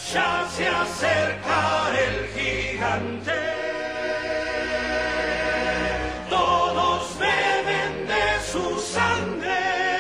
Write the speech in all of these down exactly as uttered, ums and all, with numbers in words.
Ya se acerca el gigante. Todos beben de su sangre.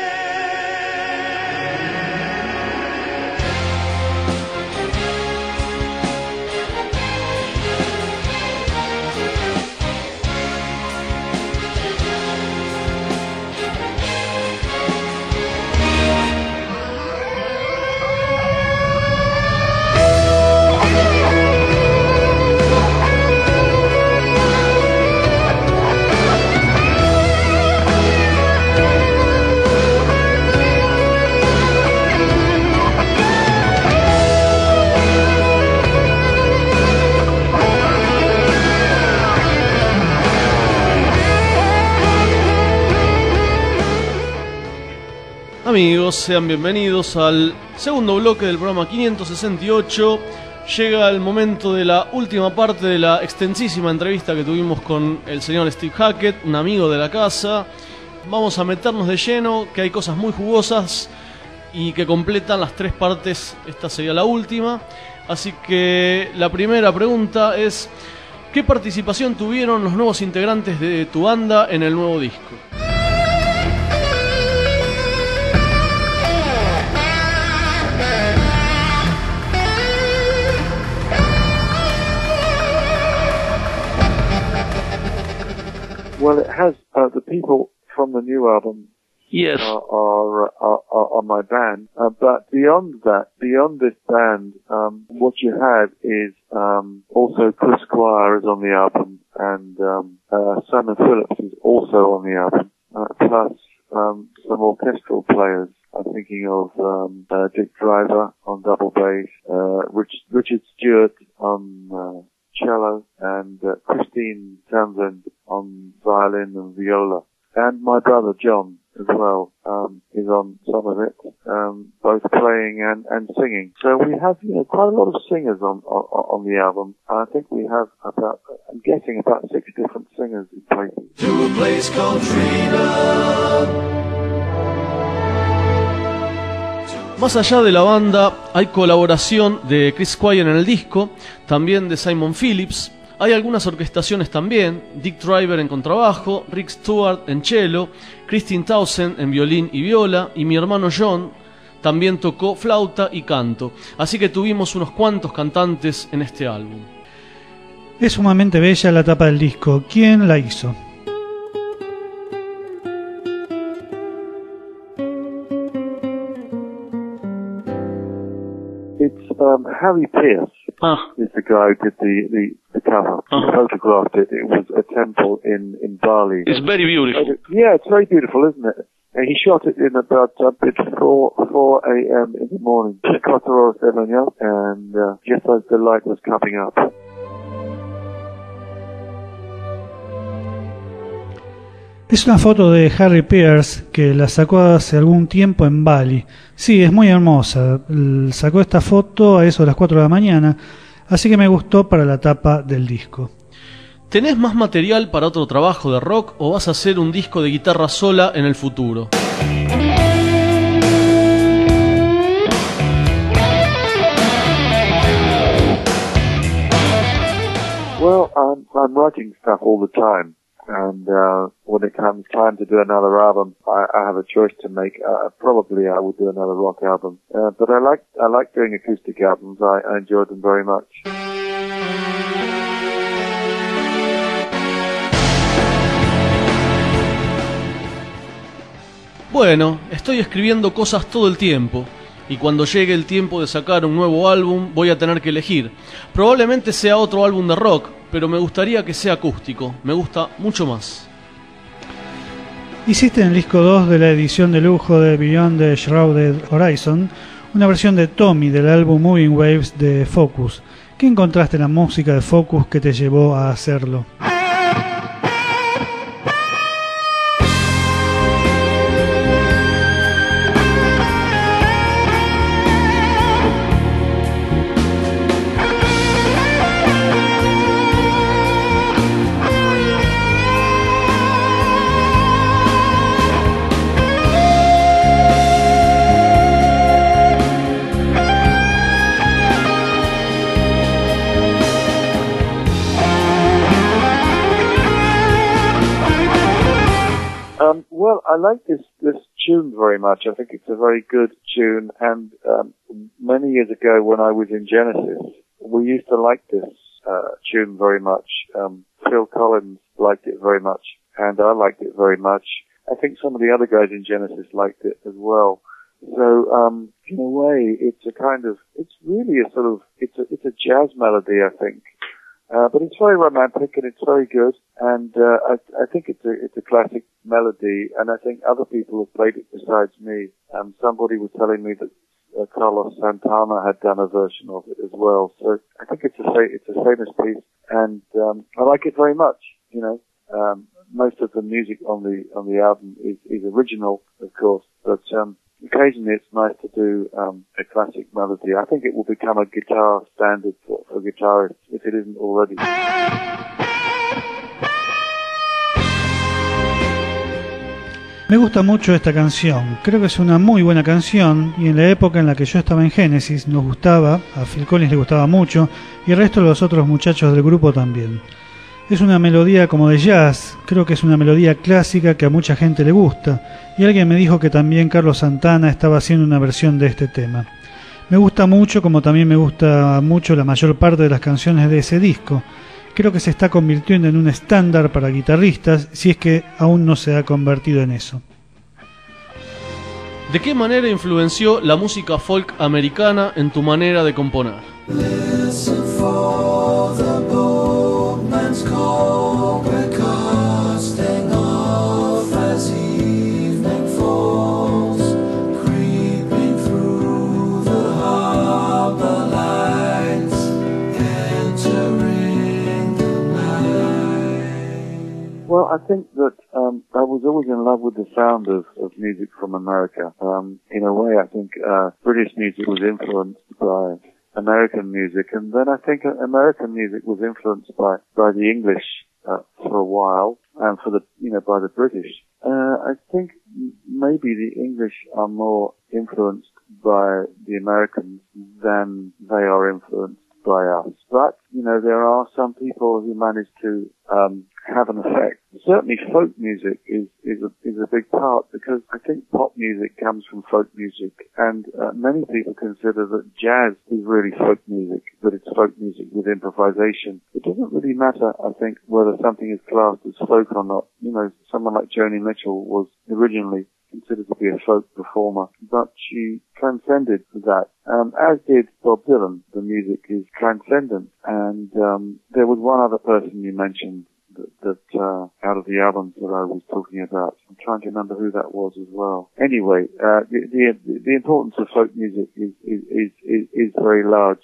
Amigos, sean bienvenidos al segundo bloque del programa quinientos sesenta y ocho. Llega el momento de la última parte de la extensísima entrevista que tuvimos con el señor Steve Hackett, un amigo de la casa. Vamos a meternos de lleno, que hay cosas muy jugosas y que completan las tres partes. Esta sería la última. Así que la primera pregunta es: ¿qué participación tuvieron los nuevos integrantes de tu banda en el nuevo disco? Well, it has uh, the people from the new album. Yes, are are, are, are, are my band. Uh, but beyond that, beyond this band, um, what you had is um, also Chris Squire is on the album, and um, uh, Simon Phillips is also on the album. Uh, plus um, some orchestral players. I'm thinking of um, uh, Dick Driver on double bass, uh, Rich, Richard Stewart on uh, cello, and uh, Christine Townsend on violin and viola. And my brother John as well um, is on some of it, um, both playing and, and singing. So we have, you know, quite a lot of singers on, on, on the album. I think we have about, I'm guessing about six different singers in places. To a place called freedom. Más allá de la banda, hay colaboración de Chris Squire en el disco, también de Simon Phillips. Hay algunas orquestaciones también: Dick Driver en contrabajo, Rick Stewart en cello, Christine Townsend en violín y viola, y mi hermano John también tocó flauta y canto. Así que tuvimos unos cuantos cantantes en este álbum. Es sumamente bella la tapa del disco. ¿Quién la hizo? It's um, Harry Pierce ah. is the guy who did the, the, the cover. Uh-huh. He photographed it. It was a temple in, in Bali. It's very beautiful. Yeah, it's very beautiful, isn't it? And he shot it in about a bit four four a.m. in the morning, cuatro horas de la mañana, and uh, just as the light was coming up. Es una foto de Harry Pierce que la sacó hace algún tiempo en Bali. Sí, es muy hermosa. Sacó esta foto a eso de las cuatro de la mañana, así que me gustó para la tapa del disco. ¿Tenés más material para otro trabajo de rock o vas a hacer un disco de guitarra sola en el futuro? Well, I'm, I'm writing stuff all the time. And uh, when it comes time to do another album, I, I have a choice to make. Uh, probably I would do another rock album. Uh, but I like I like doing acoustic albums. I, I enjoy them very much. Bueno, estoy escribiendo cosas todo el tiempo. Y cuando llegue el tiempo de sacar un nuevo álbum, voy a tener que elegir. Probablemente sea otro álbum de rock, pero me gustaría que sea acústico. Me gusta mucho más. Hiciste en el disco dos de la edición de lujo de Beyond the Shrouded Horizon una versión de Tommy del álbum Moving Waves de Focus. ¿Qué encontraste en la música de Focus que te llevó a hacerlo? I like this, this tune very much. I think it's a very good tune. And um, many years ago when I was in Genesis, we used to like this uh, tune very much. Um, Phil Collins liked it very much, and I liked it very much. I think some of the other guys in Genesis liked it as well. So, um, in a way, it's a kind of, it's really a sort of, it's a, it's a jazz melody, I think. Uh, but it's very romantic and it's very good. And, uh, I, I think it's a, it's a classic melody. And I think other people have played it besides me. Um, somebody was telling me that uh, Carlos Santana had done a version of it as well. So I think it's a, it's a famous piece. And, um, I like it very much, you know. Um, most of the music on the, on the album is, is original, of course, but, um, occasionally it's nice to do, um, a classic melody. I think it will become a guitar standard for, for guitarists, if it isn't already. Me gusta mucho esta canción, creo que es una muy buena canción y en la época en la que yo estaba en Genesis nos gustaba, a Phil Collins le gustaba mucho y el resto de los otros muchachos del grupo también. Es una melodía como de jazz, creo que es una melodía clásica que a mucha gente le gusta y alguien me dijo que también Carlos Santana estaba haciendo una versión de este tema. Me gusta mucho, como también me gusta mucho la mayor parte de las canciones de ese disco. Creo que se está convirtiendo en un estándar para guitarristas, si es que aún no se ha convertido en eso. ¿De qué manera influenció la música folk americana en tu manera de componer? Listen for the boatman's call, we're casting off as evening falls, creeping through the harbor lights, entering the night. Well, I think that um, I was always in love with the sound of, of music from America. Um, in a way, I think uh, British music was influenced by American music, and then I think American music was influenced by by the English uh, for a while, and for the you know by the British. Uh, I think maybe the English are more influenced by the Americans than they are influenced by us. But you know there are some people who manage to um, have an effect. Certainly, folk music is is a, is a big part, because I think pop music comes from folk music, and uh, many people consider that jazz is really folk music, that it's folk music with improvisation. It doesn't really matter, I think, whether something is classed as folk or not. You know, someone like Joni Mitchell was originally considered to be a folk performer, but she transcended that, um, as did Bob Dylan. The music is transcendent, and um, there was one other person you mentioned that, that uh, out of the albums that I was talking about. I'm trying to remember who that was as well. Anyway, uh, the, the the importance of folk music is is is is, is very large.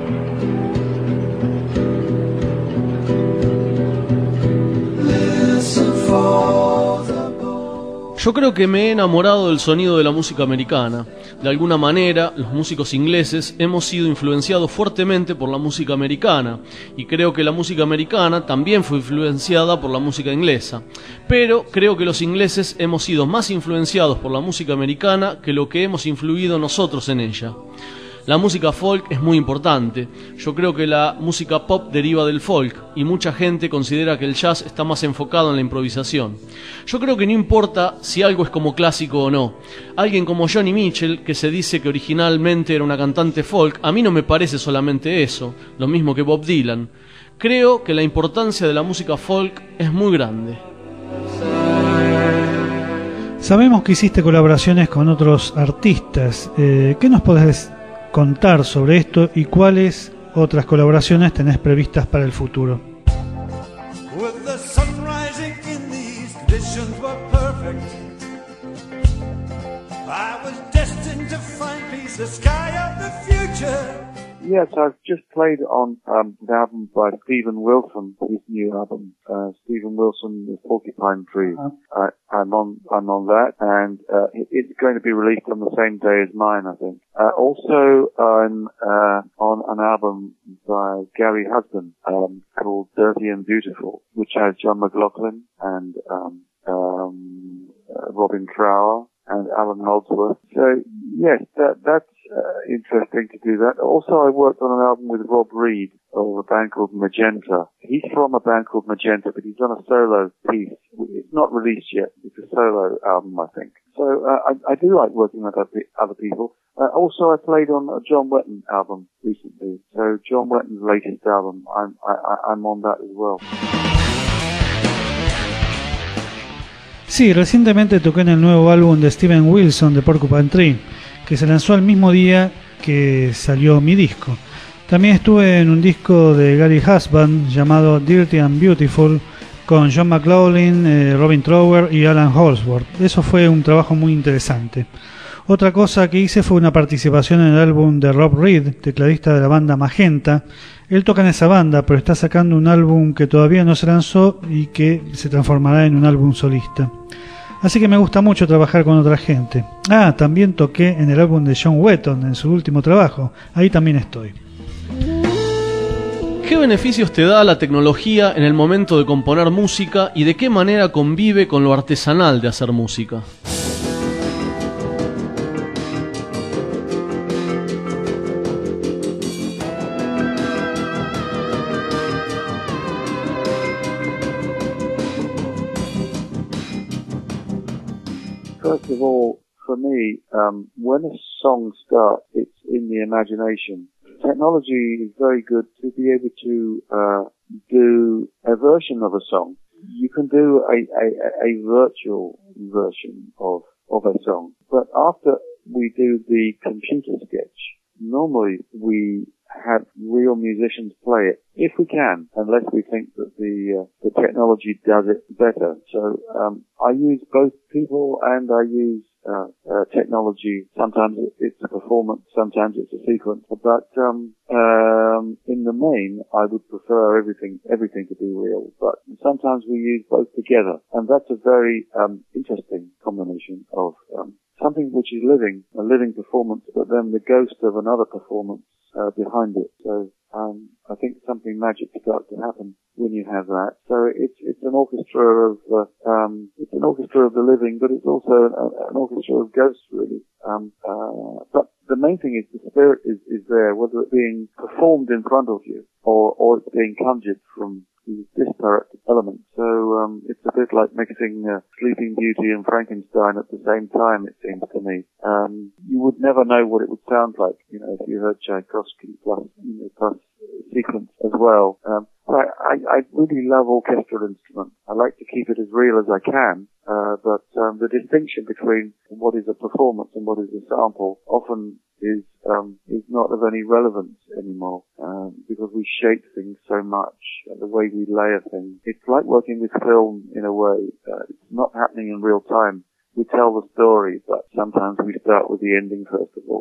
Listen for the Yo creo que me he enamorado del sonido de la música americana. De alguna manera, los músicos ingleses hemos sido influenciados fuertemente por la música americana, y creo que la música americana también fue influenciada por la música inglesa. Pero creo que los ingleses hemos sido más influenciados por la música americana que lo que hemos influido nosotros en ella. La música folk es muy importante. Yo creo que la música pop deriva del folk, y mucha gente considera que el jazz está más enfocado en la improvisación. Yo creo que no importa si algo es como clásico o no. Alguien como Joni Mitchell, que se dice que originalmente era una cantante folk, a mí no me parece solamente eso, lo mismo que Bob Dylan. Creo que la importancia de la música folk es muy grande. Sabemos que hiciste colaboraciones con otros artistas. Eh, ¿Qué nos podés contar sobre esto y cuáles otras colaboraciones tenés previstas para el futuro? With the sun rising in the east, conditions were perfect. I was destined to find peace, the sky of the future. Yes, I've just played on um, an album by Stephen Wilson, his new album. Uh, Stephen Wilson, The Porcupine Tree. Uh-huh. I, I'm on, I'm on that, and uh, it, it's going to be released on the same day as mine, I think. Uh, also, I'm uh, on an album by Gary Husband um, called Dirty and Beautiful, which has John McLaughlin and um, um, uh, Robin Trower and Alan Holdsworth. So yes, that that's uh, interesting to do that. Also, I worked on an album with Rob Reed of a band called Magenta. He's from a band called Magenta, but he's done a solo piece. It's not released yet. It's a solo album, I think. So uh, I, I do like working with other people. Uh, also, I played on a John Wetton album recently. So John Wetton's latest album, I'm, I, I'm on that as well. Sí, recientemente toqué en el nuevo álbum de Steven Wilson de Porcupine Tree, que se lanzó al mismo día que salió mi disco. También estuve en un disco de Gary Husband llamado Dirty and Beautiful con John McLaughlin, eh, Robin Trower y Alan Holdsworth. Eso fue un trabajo muy interesante. Otra cosa que hice fue una participación en el álbum de Rob Reed, tecladista de la banda Magenta. Él toca en esa banda, pero está sacando un álbum que todavía no se lanzó y que se transformará en un álbum solista. Así que me gusta mucho trabajar con otra gente. Ah, también toqué en el álbum de John Wetton, en su último trabajo. Ahí también estoy. ¿Qué beneficios te da la tecnología en el momento de componer música y de qué manera convive con lo artesanal de hacer música? First of all, for me, um, when a song starts, it's in the imagination. Technology is very good to be able to uh, do a version of a song. You can do a, a, a virtual version of, of a song. But after we do the computer sketch, normally we have real musicians play it, if we can, unless we think that the uh, the technology does it better. So um, I use both people and I use uh, uh, technology. Sometimes it's a performance, sometimes it's a sequence. But um, um, in the main, I would prefer everything everything to be real. But sometimes we use both together, and that's a very um, interesting combination of um, something which is living, a living performance, but then the ghost of another performance Uh, behind it. So um, I think something magic starts to happen when you have that. So it's it's an orchestra of uh, um, it's an orchestra of the living, but it's also an, an orchestra of ghosts, really. Um, uh, but the main thing is the spirit is, is there, whether it's being performed in front of you or or it's being conjured from these disparate elements. So um, it's a bit like mixing uh, Sleeping Beauty and Frankenstein at the same time, it seems to me. Um, you would never know what it would sound like, you know, if you heard Tchaikovsky plus, you know, plus sequence as well. Um, I, I, I really love orchestral instruments. I like to keep it as real as I can, uh, but um, the distinction between what is a performance and what is a sample often is um, is not of any relevance anymore, um, because we shape things so much, uh, the way we layer things. It's like working with film in a way. Uh, it's not happening in real time. We tell the story, but sometimes we start with the ending first of all.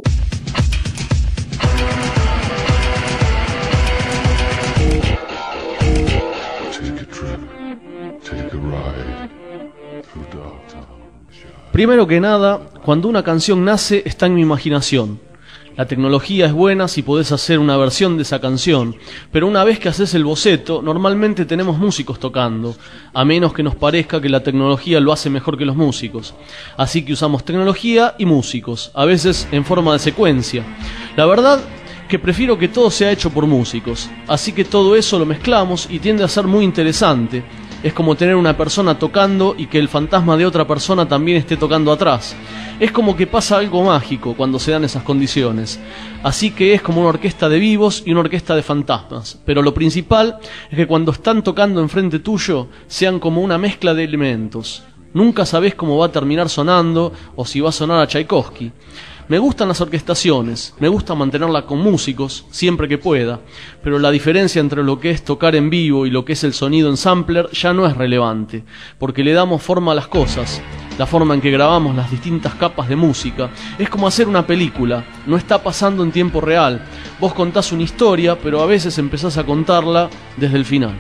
Take a trip, take a ride through Dogtown. Primero que nada, cuando una canción nace está en mi imaginación. La tecnología es buena si podés hacer una versión de esa canción, pero una vez que haces el boceto, normalmente tenemos músicos tocando, a menos que nos parezca que la tecnología lo hace mejor que los músicos. Así que usamos tecnología y músicos, a veces en forma de secuencia. La verdad que prefiero que todo sea hecho por músicos, así que todo eso lo mezclamos y tiende a ser muy interesante. Es como tener una persona tocando y que el fantasma de otra persona también esté tocando atrás. Es como que pasa algo mágico cuando se dan esas condiciones. Así que es como una orquesta de vivos y una orquesta de fantasmas. Pero lo principal es que cuando están tocando enfrente tuyo sean como una mezcla de elementos. Nunca sabés cómo va a terminar sonando o si va a sonar a Tchaikovsky. Me gustan las orquestaciones, me gusta mantenerla con músicos, siempre que pueda, pero la diferencia entre lo que es tocar en vivo y lo que es el sonido en sampler ya no es relevante, porque le damos forma a las cosas, la forma en que grabamos las distintas capas de música. Es como hacer una película, no está pasando en tiempo real, vos contás una historia, pero a veces empezás a contarla desde el final.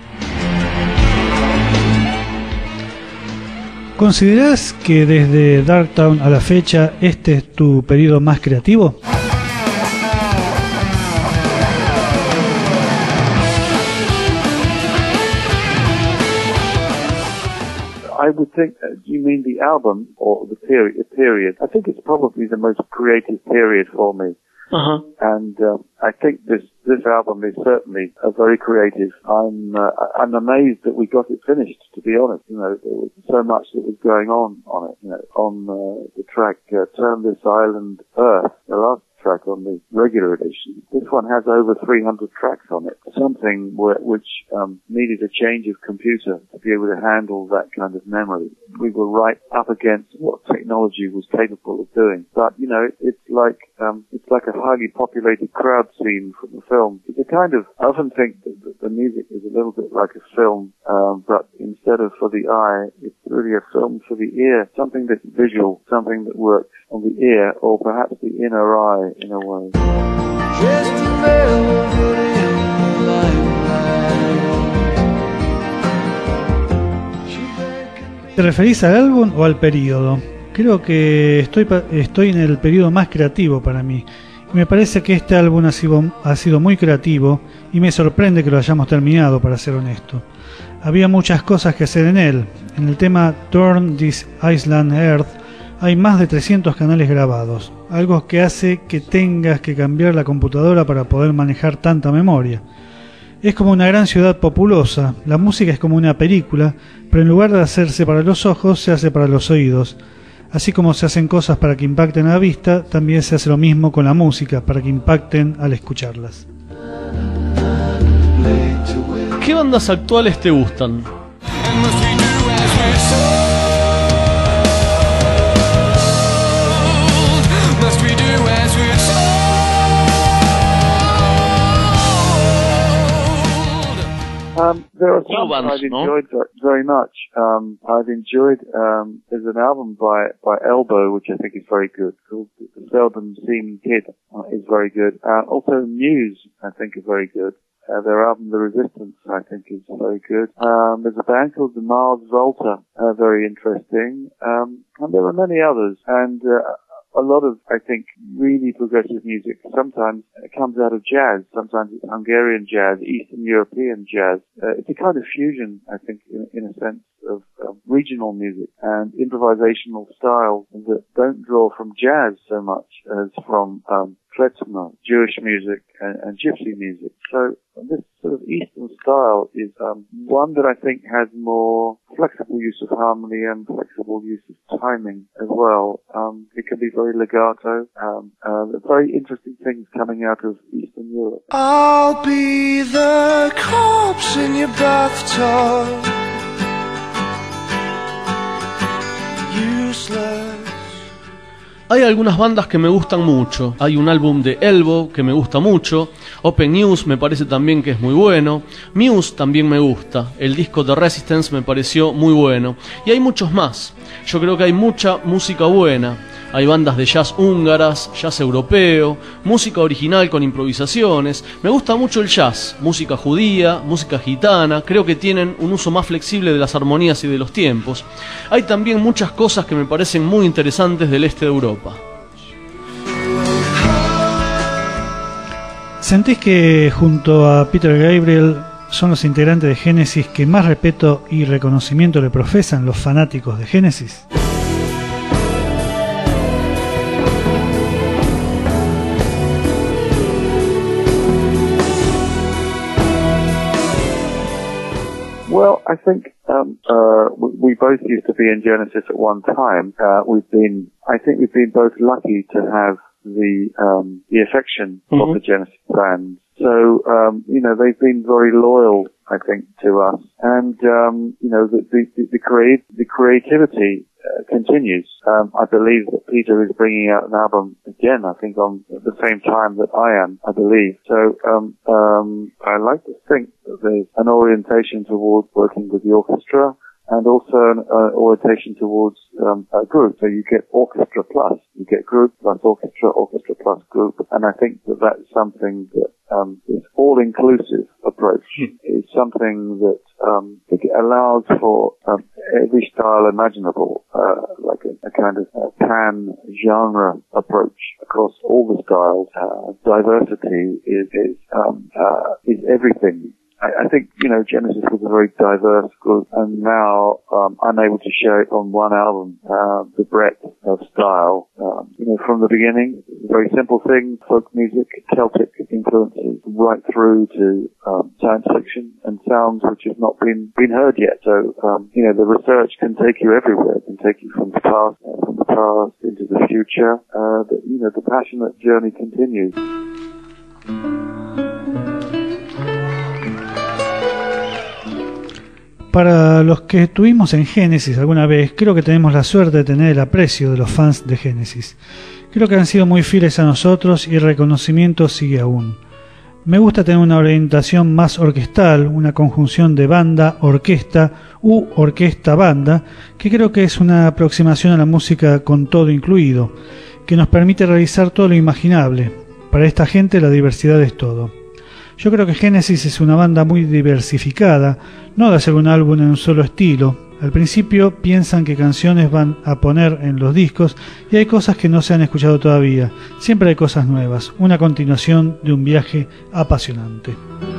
¿Considerás que desde Darktown a la fecha este es tu periodo más creativo? I would think, uh, do you mean the album or the period? period? I think it's probably the most creative period for me. Uh-huh. And um, I think this this album is certainly uh, very creative. I'm uh, I'm amazed that we got it finished. To be honest, you know, there was so much that was going on on it. You know, on uh, the track uh, "Turn This Island Earth," the last track on the regular edition. This one has over three hundred tracks on it. Something where, which um, needed a change of computer to be able to handle that kind of memory. We were right up against what technology was capable of doing. But you know, it's like um, it's like a highly populated crowd scene from the film. It's a kind of I often think that the, the music is a little bit like a film, um, but instead of for the eye, it's really a film for the ear. Something that's visual, something that works on the ear or perhaps the inner eye in a way. Just a velvet in light. ¿Te referís al álbum o al periodo? Creo que estoy, pa- estoy en el periodo más creativo para mí. Y me parece que este álbum ha sido, ha sido muy creativo y me sorprende que lo hayamos terminado, para ser honesto. Había muchas cosas que hacer en él. En el tema Turn This Island Earth hay más de trescientos canales grabados, algo que hace que tengas que cambiar la computadora para poder manejar tanta memoria. Es como una gran ciudad populosa, la música es como una película, pero en lugar de hacerse para los ojos, se hace para los oídos. Así como se hacen cosas para que impacten a la vista, también se hace lo mismo con la música, para que impacten al escucharlas. ¿Qué bandas actuales te gustan? Um, there are some bands, I've no? enjoyed ver- very much. Um, I've enjoyed, um, there's an album by, by Elbow, which I think is very good, called The Seldom Seen Kid, uh, is very good. Uh, also Muse, I think, is very good. Uh, their album The Resistance, I think, is very good. Um, there's a band called the Mars Volta, uh, very interesting. Um, and there are many others. And, uh, a lot of, I think, really progressive music sometimes comes out of jazz. Sometimes it's Hungarian jazz, Eastern European jazz. Uh, it's a kind of fusion, I think, in, in a sense of uh, regional music and improvisational styles that don't draw from jazz so much as from um, klezmer, Jewish music, and, and gypsy music. So this sort of Eastern style is um, one that I think has more flexible use of harmony and flexible use of timing as well. Um, it can be very legato. Um, uh, very interesting things coming out of Eastern Europe. I'll be the corpse in your bathtub. Useless. Hay algunas bandas que me gustan mucho. Hay un álbum de Elbow que me gusta mucho. Open News me parece también que es muy bueno. Muse también me gusta. El disco de Resistance me pareció muy bueno. Y hay muchos más. Yo creo que hay mucha música buena. Hay bandas de jazz húngaras, jazz europeo, música original con improvisaciones. Me gusta mucho el jazz, música judía, música gitana. Creo que tienen un uso más flexible de las armonías y de los tiempos. Hay también muchas cosas que me parecen muy interesantes del este de Europa. ¿Sentís que junto a Peter Gabriel son los integrantes de Genesis que más respeto y reconocimiento le profesan los fanáticos de Genesis? Well, I think um, uh, we, we both used to be in Genesis at one time. Uh, we've been, I think, we've been both lucky to have the um, the affection mm-hmm. of the Genesis fans. So, um, you know, they've been very loyal, I think, to us, and um, you know, the the, the, create, the creativity uh, continues. Um, I believe that Peter is bringing out an album again. I think on at the same time that I am. I believe so. Um, um, I like to think that there's an orientation towards working with the orchestra, and also an uh, orientation towards um, a group. So you get orchestra plus, you get group plus orchestra, orchestra plus group, and I think that that's something that um, this all-inclusive approach is something that um, it allows for um, every style imaginable, uh, like a, a kind of a pan-genre approach across all the styles. Uh, diversity is is, um, uh, is everything. I, I think, you know, Genesis was a very diverse group, and now um, I'm able to show it on one album, uh, the breadth of style. Um, you know, from the beginning, very simple things, folk music, Celtic influences, right through to um, science fiction and sounds which have not been been heard yet. So, um, you know, the research can take you everywhere. It can take you from the past, uh, from the past into the future. Uh, but, you know, the passionate journey continues. Para los que estuvimos en Genesis alguna vez, creo que tenemos la suerte de tener el aprecio de los fans de Genesis. Creo que han sido muy fieles a nosotros y el reconocimiento sigue aún. Me gusta tener una orientación más orquestal, una conjunción de banda-orquesta u orquesta-banda, que creo que es una aproximación a la música con todo incluido, que nos permite realizar todo lo imaginable. Para esta gente la diversidad es todo. Yo creo que Genesis es una banda muy diversificada, no de hacer un álbum en un solo estilo. Al principio piensan qué canciones van a poner en los discos y hay cosas que no se han escuchado todavía. Siempre hay cosas nuevas, una continuación de un viaje apasionante.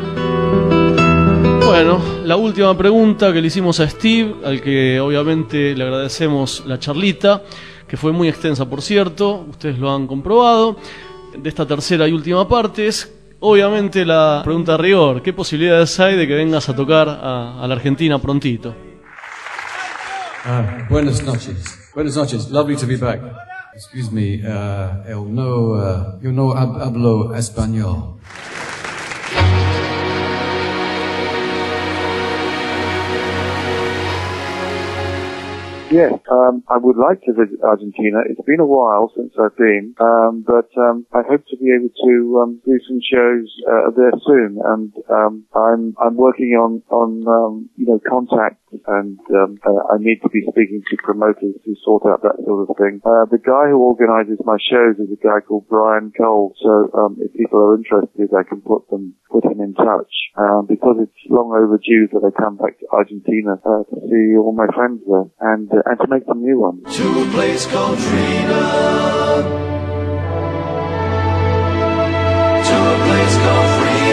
Bueno, la última pregunta que le hicimos a Steve, al que obviamente le agradecemos la charlita, que fue muy extensa por cierto, ustedes lo han comprobado, de esta tercera y última parte es... Obviamente la pregunta de rigor, ¿qué posibilidades hay de que vengas a tocar a, a la Argentina prontito? Uh, buenas noches. Buenas noches. Lovely to be back. Excuse me, uh, eu no, uh, yo no hablo español. Yes, um, I would like to visit Argentina. It's been a while since I've been, um, but um, I hope to be able to um, do some shows uh, there soon. And um, I'm I'm working on on um, you know contacts, and um, uh, I need to be speaking to promoters to sort out that sort of thing. Uh, the guy who organises my shows is a guy called Brian Cole. So um, if people are interested, I can put them put him in touch. Um, because it's long overdue that I come back to Argentina uh, to see all my friends there and uh, and to make some new ones. To a place called freedom. To a place called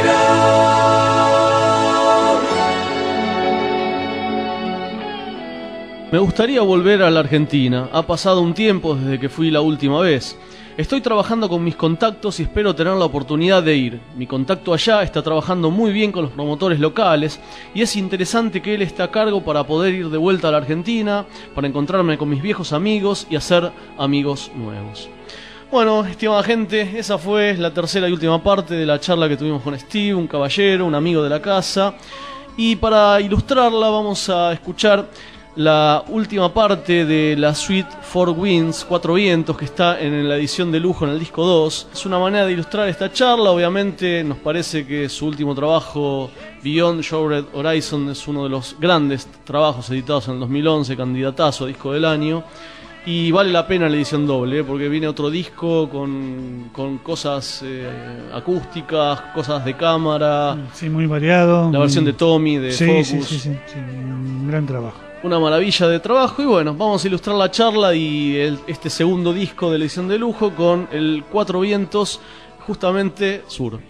freedom. Me gustaría volver a la Argentina. Ha pasado un tiempo desde que fui la última vez. Estoy trabajando con mis contactos y espero tener la oportunidad de ir. Mi contacto allá está trabajando muy bien con los promotores locales y es interesante que él esté a cargo para poder ir de vuelta a la Argentina, para encontrarme con mis viejos amigos y hacer amigos nuevos. Bueno, estimada gente, esa fue la tercera y última parte de la charla que tuvimos con Steve, un caballero, un amigo de la casa. Y para ilustrarla vamos a escuchar la última parte de la suite Four Winds, Cuatro Vientos, que está en la edición de lujo en el disco dos. Es una manera de ilustrar esta charla. Obviamente nos parece que su último trabajo, Beyond Shattered Horizon, es uno de los grandes trabajos editados en el dos mil once, candidatazo a disco del año. Y vale la pena la edición doble, ¿eh? Porque viene otro disco con, con cosas eh, acústicas, cosas de cámara. Sí, muy variado. La versión de Tommy, de sí, Focus. Sí, sí, sí, sí, un gran trabajo. Una maravilla de trabajo. Y bueno, vamos a ilustrar la charla y el, este segundo disco de la edición de lujo con el Cuatro Vientos, justamente sur.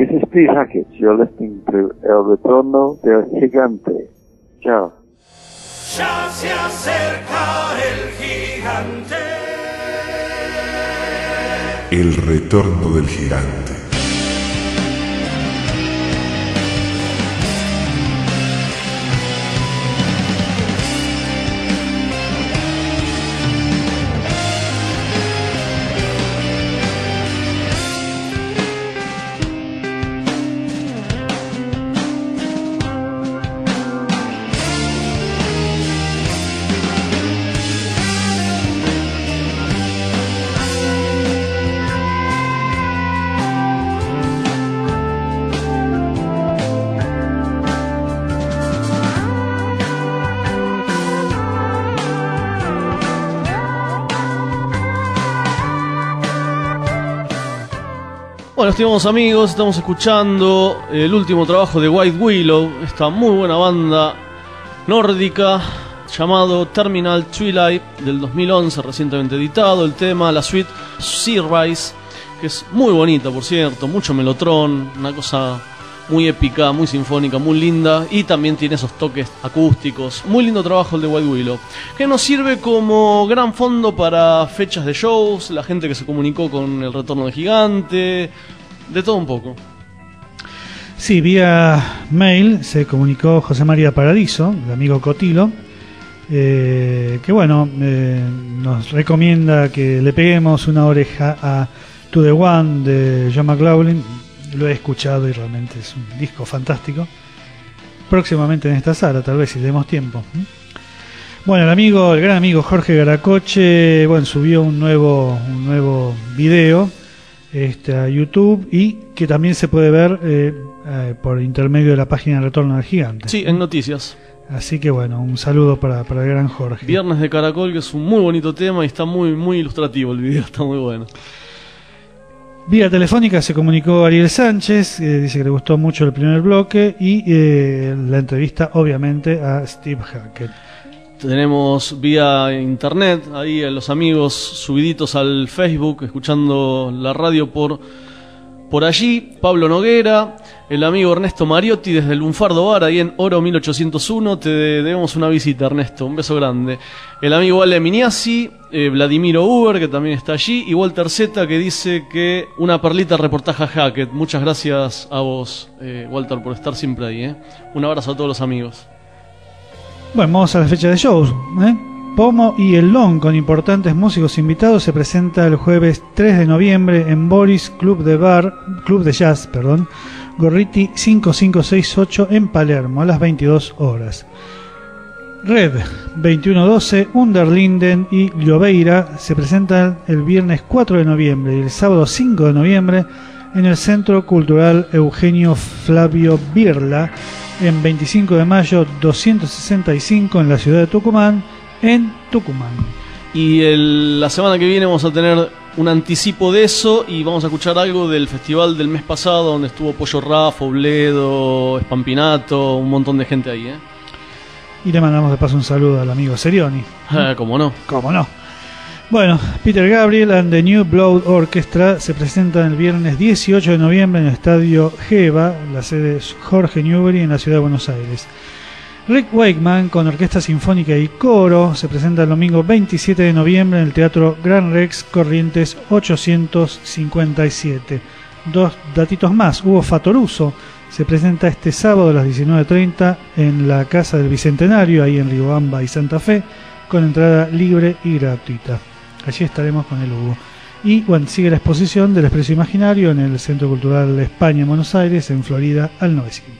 This is Steve Hackett. You're listening to El Retorno del Gigante. Ciao. Ya se acerca el gigante. El retorno del gigante. Bueno, estimados amigos, estamos escuchando el último trabajo de White Willow, esta muy buena banda nórdica llamado Terminal Twilight del dos mil once, recientemente editado. El tema, la suite Sea Rise, que es muy bonita, por cierto, mucho melotron, una cosa muy épica, muy sinfónica, muy linda, y también tiene esos toques acústicos. Muy lindo trabajo el de White Willow, que nos sirve como gran fondo para fechas de shows, la gente que se comunicó con el Retorno del Gigante, de todo un poco. Sí, vía mail se comunicó José María Paradiso, el amigo Cotilo, eh, que bueno, eh, nos recomienda que le peguemos una oreja a To The One de John McLaughlin. Lo he escuchado y realmente es un disco fantástico. Próximamente en esta sala, tal vez si tenemos tiempo. Bueno, el amigo, el gran amigo Jorge Garacoche, bueno, subió un nuevo, un nuevo video este, a YouTube, y que también se puede ver eh, eh, por intermedio de la página de Retorno al Gigante. Sí, en noticias. Así que bueno, un saludo para, para el gran Jorge. Viernes de Caracol, que es un muy bonito tema y está muy, muy ilustrativo el video, está muy bueno. Vía telefónica se comunicó Ariel Sánchez, eh, dice que le gustó mucho el primer bloque, y eh, la entrevista obviamente a Steve Hackett. Tenemos vía internet ahí a los amigos subiditos al Facebook, escuchando la radio por, por allí. Pablo Noguera, el amigo Ernesto Mariotti desde el Lunfardo Bar, ahí en Oro mil ochocientos uno. Te debemos una visita, Ernesto, un beso grande. El amigo Ale Miniasi, eh, Vladimiro Uber, que también está allí, y Walter Z, que dice que una perlita reportaje a Hackett. Muchas gracias a vos, eh, Walter, por estar siempre ahí. ¿eh? Un abrazo a todos los amigos. Bueno, vamos a la fecha de shows. ¿eh? Pomo y El Long, con importantes músicos invitados, se presenta el jueves tres de noviembre en Boris Club de Bar, Club de Jazz, perdón, Gorriti cinco cinco seis ocho en Palermo, a las veintidós horas. Red veintiuno doce, Underlinden y Llobeira se presentan el viernes cuatro de noviembre y el sábado cinco de noviembre en el Centro Cultural Eugenio Flavio Birla, en veinticinco de mayo doscientos sesenta y cinco en la ciudad de Tucumán, en Tucumán. Y el, la semana que viene vamos a tener un anticipo de eso y vamos a escuchar algo del festival del mes pasado, donde estuvo Pollo Rafa, Obledo, Spampinato, un montón de gente ahí, ¿eh? Y le mandamos de paso un saludo al amigo Serioni. Ah, cómo no. Cómo no. Bueno, Peter Gabriel and the New Blood Orchestra se presentan el viernes dieciocho de noviembre en el estadio Geva, la sede es Jorge Newbery, en la ciudad de Buenos Aires. Rick Wakeman con orquesta sinfónica y coro se presenta el domingo veintisiete de noviembre en el Teatro Gran Rex, Corrientes ochocientos cincuenta y siete. Dos datitos más: Hugo Fatoruso se presenta este sábado a las diecinueve treinta en la Casa del Bicentenario, ahí en Riobamba y Santa Fe, con entrada libre y gratuita. Allí estaremos con el Hugo. Y bueno, sigue la exposición del Expreso Imaginario en el Centro Cultural de España en Buenos Aires, en Florida, al novecientos.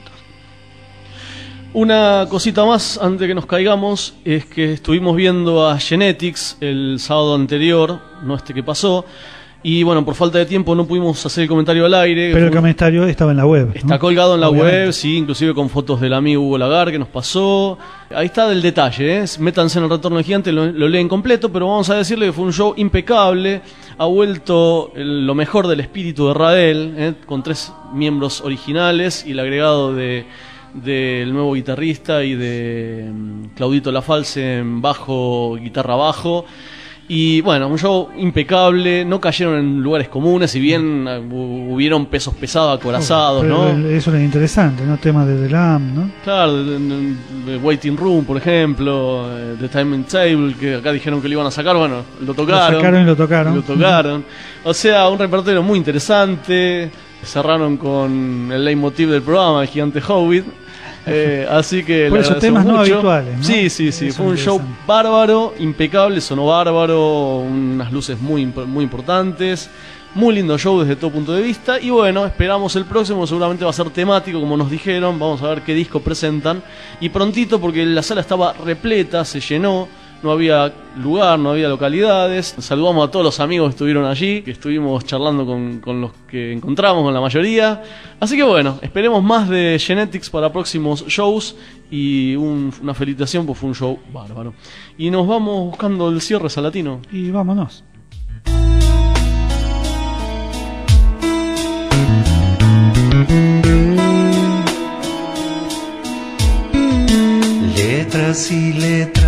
Una cosita más antes que nos caigamos es que estuvimos viendo a Genetics el sábado anterior, no este que pasó, y bueno, por falta de tiempo no pudimos hacer el comentario al aire. Pero el comentario estaba en la web, ¿no? Está colgado en la Obviamente. web, sí, inclusive con fotos del amigo Hugo Lagar que nos pasó. Ahí está el detalle, ¿eh? Métanse en el Retorno del Gigante, lo, lo leen completo, pero vamos a decirle que fue un show impecable. Ha vuelto el- lo mejor del espíritu de Rael, ¿eh? Con tres miembros originales y el agregado de del nuevo guitarrista y de mm, Claudito Lafalce en bajo, guitarra bajo. Y bueno, un show impecable, no cayeron en lugares comunes, si bien uh, hubieron pesos pesados, acorazados, Pero ¿no? eso era interesante, ¿no? Temas de The Lamb, ¿no? Claro, de, de- de Waiting Room, por ejemplo, eh, The Timing Table, que acá dijeron que lo iban a sacar, bueno, lo tocaron. Lo sacaron y lo tocaron. Lo tocaron. O sea, un repertorio muy interesante. Cerraron con el leitmotiv del programa, el gigante Hobbit. Eh, así que Por le eso, agradecemos temas no mucho. habituales, ¿no? Sí, sí, sí. Eso Fue un es show interesante. bárbaro, impecable, sonó bárbaro, unas luces muy, imp- muy importantes. Muy lindo show desde todo punto de vista. Y bueno, esperamos el próximo, seguramente va a ser temático, como nos dijeron. Vamos a ver qué disco presentan. Y prontito, porque la sala estaba repleta, se llenó. No había lugar, no había localidades. Saludamos a todos los amigos que estuvieron allí, que estuvimos charlando con, con los que encontramos, con la mayoría. Así que bueno, esperemos más de Genetics para próximos shows. Y un- una felicitación, pues fue un show bárbaro. Y nos vamos buscando el cierre salatino. Y vámonos. Letras y letras,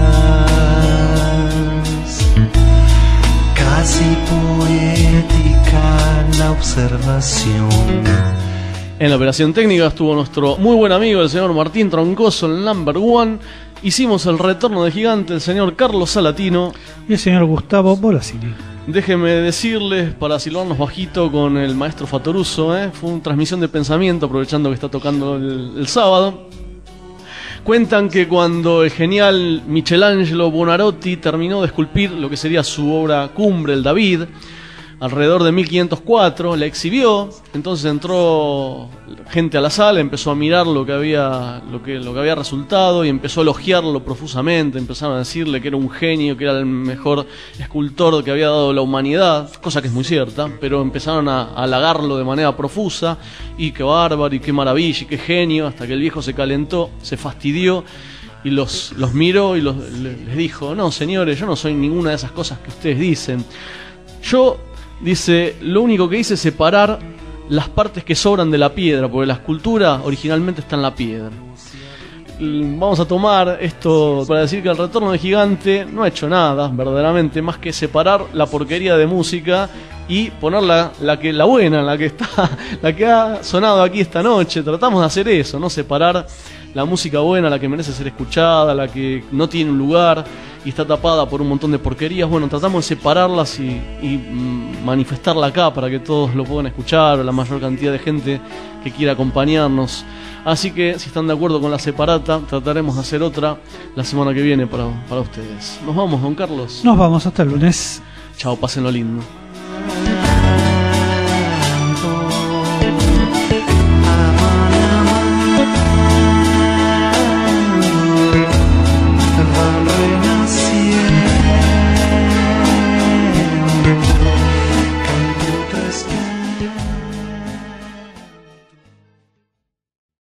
casi poética la observación. En la operación técnica estuvo nuestro muy buen amigo, el señor Martín Troncoso, en el number one. Hicimos el retorno de gigante, el señor Carlos Salatino. Y el señor Gustavo Bolasili. Déjenme decirles, para silbarnos bajito con el maestro Fatoruso, ¿eh? Fue una transmisión de pensamiento, aprovechando que está tocando el, el sábado. Cuentan que cuando el genial Michelangelo Buonarroti terminó de esculpir lo que sería su obra cumbre, el David, alrededor de mil quinientos cuatro, la exhibió. Entonces entró gente a la sala, empezó a mirar lo que había, lo que, lo que había resultado y empezó a elogiarlo profusamente. Empezaron a decirle que era un genio, que era el mejor escultor que había dado la humanidad, cosa que es muy cierta, pero empezaron a, a halagarlo de manera profusa, y qué bárbaro, y qué maravilla, y qué genio, hasta que el viejo se calentó, se fastidió y los, los miró y los, les dijo: no, señores, yo no soy ninguna de esas cosas que ustedes dicen. Yo, dice, lo único que hice es separar las partes que sobran de la piedra, porque la escultura originalmente está en la piedra. L- Vamos a tomar esto para decir que el retorno de gigante no ha hecho nada, verdaderamente, más que separar la porquería de música y poner la, la, que, la buena, la que está, la que ha sonado aquí esta noche. Tratamos de hacer eso, no separar la música buena, la que merece ser escuchada, la que no tiene un lugar y está tapada por un montón de porquerías. Bueno, tratamos de separarlas y, y mm, manifestarla acá para que todos lo puedan escuchar, o la mayor cantidad de gente que quiera acompañarnos. Así que, si están de acuerdo con la separata, trataremos de hacer otra la semana que viene para, para ustedes. Nos vamos, don Carlos. Nos vamos hasta el lunes. Chao, pásenlo lindo.